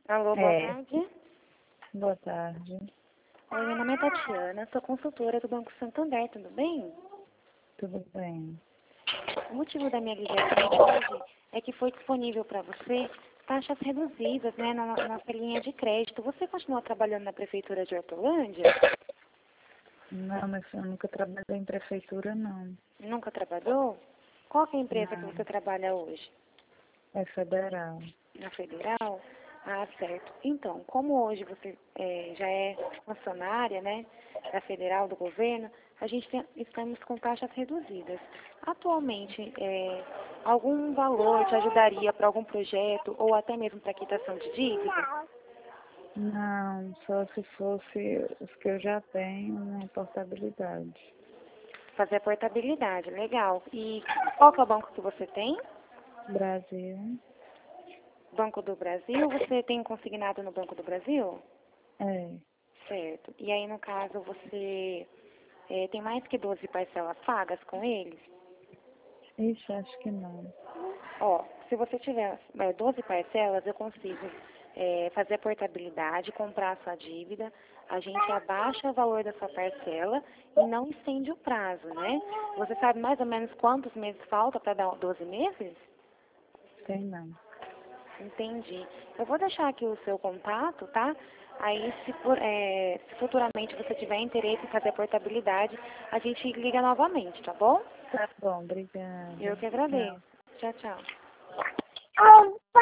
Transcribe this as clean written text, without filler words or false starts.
Alô, boa tarde. Boa tarde. Oi, meu nome é Tatiana, sou consultora do Banco Santander, tudo bem? Tudo bem? O motivo da minha ligação hoje é que foi disponível para você taxas reduzidas, né, na nossa linha de crédito. Você continua trabalhando na Prefeitura de Hortolândia? Não, mas eu nunca trabalhei em prefeitura, não. Nunca trabalhou? Qual que é a empresa que Não, você trabalha hoje? é federal. Na Federal? Ah, certo. Então, como hoje você já é funcionária, né, da Federal, do governo, estamos com taxas reduzidas. Atualmente, algum valor te ajudaria para algum projeto ou até mesmo para quitação de dívida? Não, só se fosse os que eu já tenho, uma portabilidade. Fazer a portabilidade, legal. E qual que é o banco que você tem? Brasil, Banco do Brasil? Você tem consignado no Banco do Brasil? é. Certo. E aí, no caso, você tem mais que 12 parcelas pagas com eles? Ixi, acho que não. Ó, se você tiver 12 parcelas, eu consigo fazer a portabilidade, comprar a sua dívida, a gente abaixa o valor da sua parcela e não estende o prazo, né? Você sabe mais ou menos quantos meses falta para dar 12 meses? Tem não. Entendi. Eu vou deixar aqui o seu contato, tá? Aí, se futuramente você tiver interesse em fazer a portabilidade, a gente liga novamente, tá bom? Tá bom, obrigada. Eu que agradeço. Tchau. Tchau, tchau.